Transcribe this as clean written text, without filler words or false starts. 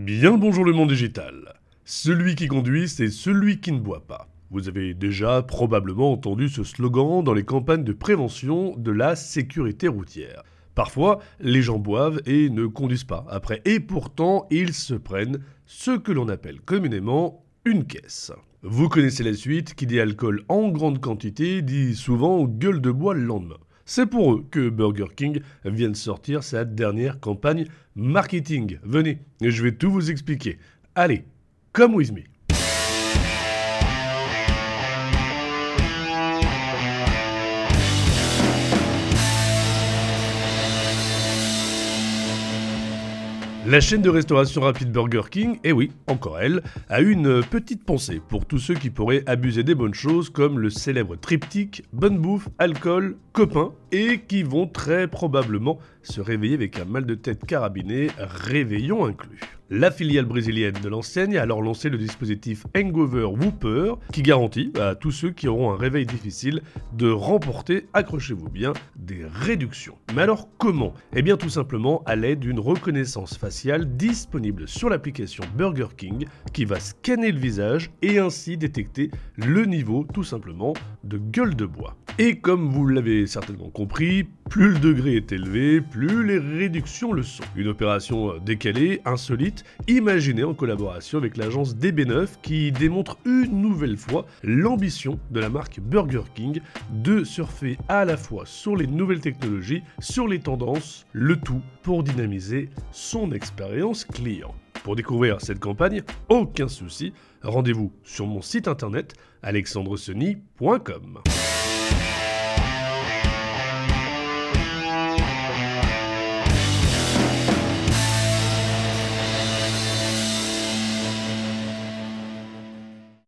Bien le bonjour le monde digital. Celui qui conduit, c'est celui qui ne boit pas. Vous avez déjà probablement entendu ce slogan dans les campagnes de prévention de la sécurité routière. Parfois, les gens boivent et ne conduisent pas après, et pourtant, ils se prennent ce que l'on appelle communément une caisse. Vous connaissez la suite, qui dit alcool en grande quantité dit souvent gueule de bois le lendemain. C'est pour eux que Burger King vient de sortir sa dernière campagne marketing. Venez, je vais tout vous expliquer. Allez, come with me. La chaîne de restauration rapide Burger King, et oui, encore elle, a eu une petite pensée pour tous ceux qui pourraient abuser des bonnes choses comme le célèbre triptyque bonne bouffe, alcool, copain, et qui vont très probablement se réveiller avec un mal de tête carabiné, réveillon inclus. La filiale brésilienne de l'enseigne a alors lancé le dispositif Hangover Whooper qui garantit à tous ceux qui auront un réveil difficile de remporter, accrochez-vous bien, des réductions. Mais alors comment ? Eh bien tout simplement à l'aide d'une reconnaissance faciale disponible sur l'application Burger King qui va scanner le visage et ainsi détecter le niveau tout simplement de gueule de bois. Et comme vous l'avez certainement compris, plus le degré est élevé, plus les réductions le sont. Une opération décalée, insolite, imaginée en collaboration avec l'agence DB9 qui démontre une nouvelle fois l'ambition de la marque Burger King de surfer à la fois sur les nouvelles technologies, sur les tendances, le tout pour dynamiser son expérience client. Pour découvrir cette campagne, aucun souci, rendez-vous sur mon site internet alexandreseny.com.